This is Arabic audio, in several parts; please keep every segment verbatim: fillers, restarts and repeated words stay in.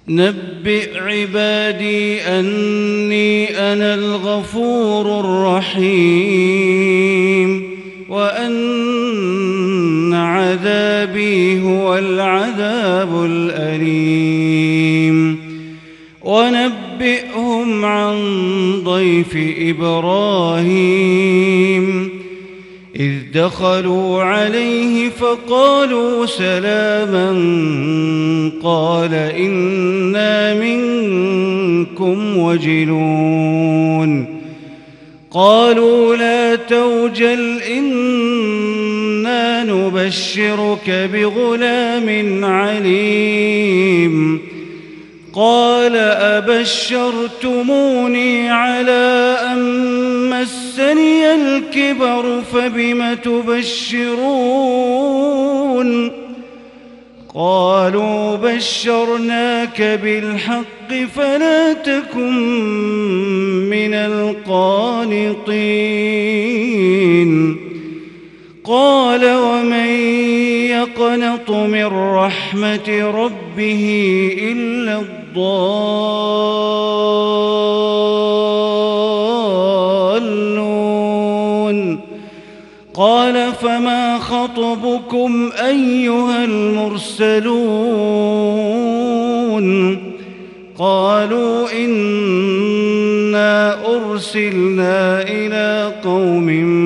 نبئ عبادي أني أنا الغفور الرحيم وأن عذابي هو العذاب الأليم ونبئهم عن ضيف إبراهيم إذ دخلوا عليه فقالوا سلاما قال إنا منكم وجلون قالوا لا توجل إنا نبشرك بغلام عليم قال أبشرتموني على أن مسني الكبر فبم تبشرون قالوا بشرناك بالحق فلا تكن من القانطين قال ومن يقنط من رحمة ربه إلا الضالون قال فما خطبكم أيها المرسلون قالوا إنا أرسلنا إلى قوم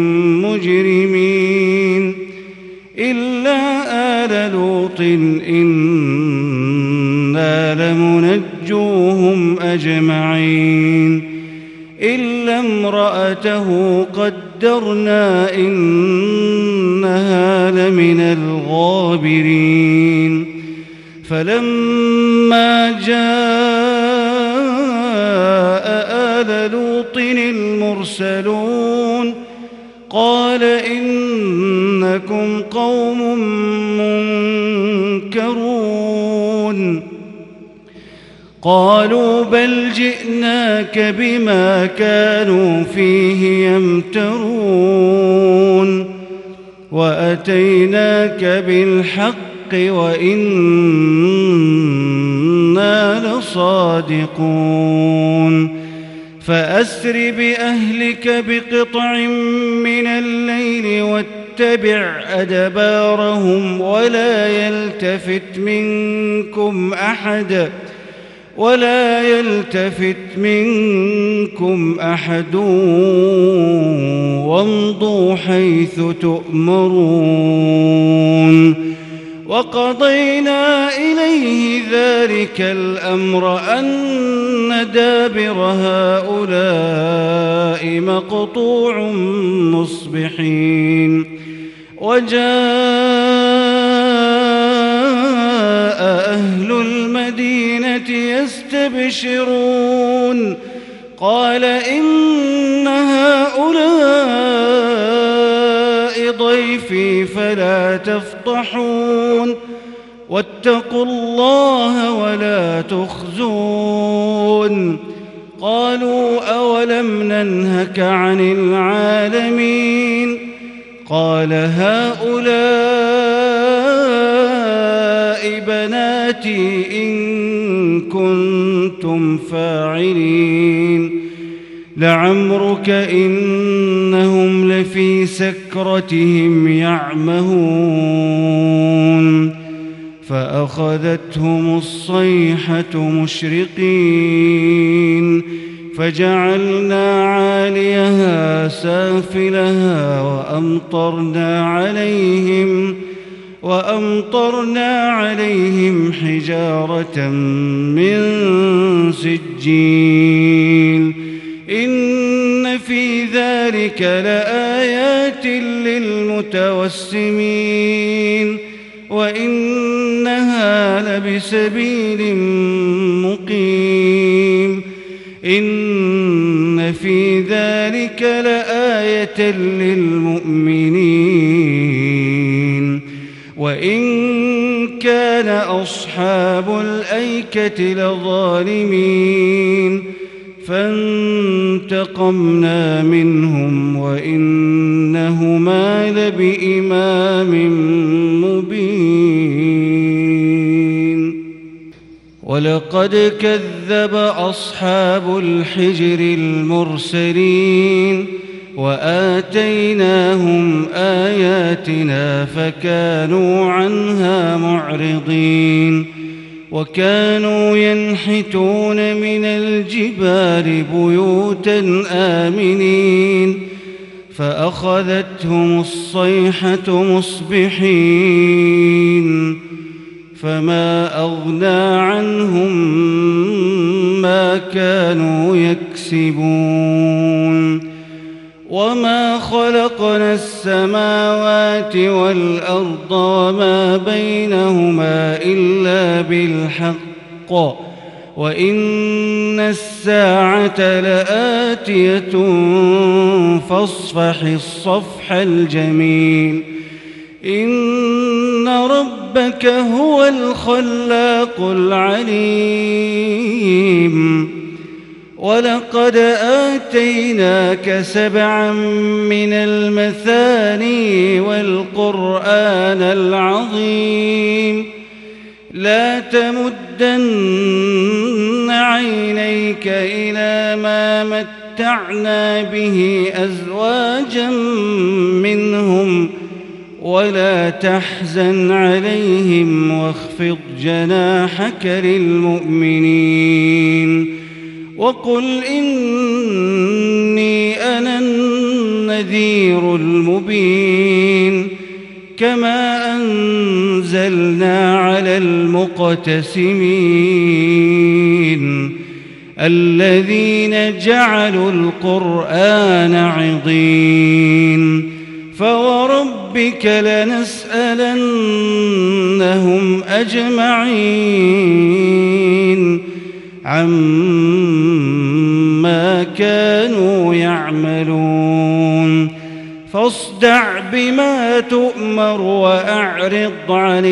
مجرمين إلا آل لوط إنا لمنجوهم أجمعين إلا امرأته قدرنا إنها لمن الغابرين فلما جاء آل لوط المرسلون قال إنكم قوم منكرون قالوا بل جئناك بما كانوا فيه يمترون وأتيناك بالحق وإنا لصادقون فأسر بأهلك بقطع من الليل واتبع أدبارهم ولا يلتفت منكم أحد ولا يلتفت منكم أحد وامضوا حيث تؤمرون وقضينا إليه ذلك الأمر أن دابر هؤلاء مقطوع مصبحين وجاء أهل المدينة يستبشرون قال إن هؤلاء ضيفي فلا تفضحون واتقوا الله ولا تخزون قالوا أولم ننهك عن العالمين قال هؤلاء بناتي إن كنتم فاعلين لعمرك إنهم لفي سكرتهم يعمهون فأخذتهم الصيحة مشرقين فجعلنا عاليها سافلها وأمطرنا عليهم وأمطرنا عليهم حجارة من سجيل إن في ذلك لآيات للمتوسمين وإنها لبسبيل مقيم إن في ذلك لآية للمؤمنين وإن كان أصحاب الأيكة لظالمين فانتقمنا منهم وإنهما لبإمام مبين ولقد كذب أصحاب الحجر المرسلين وآتيناهم آياتنا فكانوا عنها معرضين وكانوا ينحتون من الجبال بيوتا آمنين فأخذتهم الصيحة مصبحين فما أغنى عنهم ما كانوا يكسبون وما خلقنا السماوات والأرض وما بينهما إلا بالحق وإن الساعة لآتية فاصفح الصفح الجميل إن ربك هو الخلاق العليم ولقد آتيناك سبعا من المثاني والقرآن العظيم لا تمدن عينيك إلى ما متعنا به أزواجا منهم ولا تحزن عليهم واخفض جناحك للمؤمنين وقل إني أنا النذير المبين كما أنزلنا على المقتسمين الذين جعلوا القرآن عضين فوربك لنسألنهم أجمعين عما كانوا يعملون فاصدع بما تؤمر وأعرض عن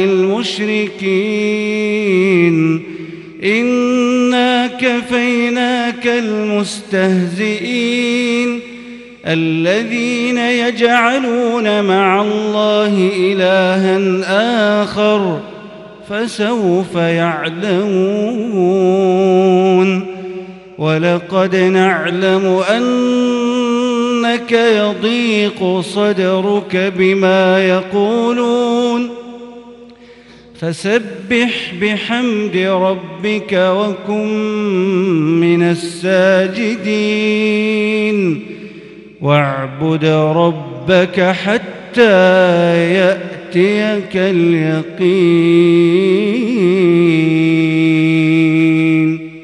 المشركين إنا كفيناك المستهزئين الذين يجعلون مع الله إلها آخر فسوف يعلمون ولقد نعلم أنك يضيق صدرك بما يقولون فسبح بحمد ربك وكن من الساجدين واعبد ربك حتى يأتيك اليقين.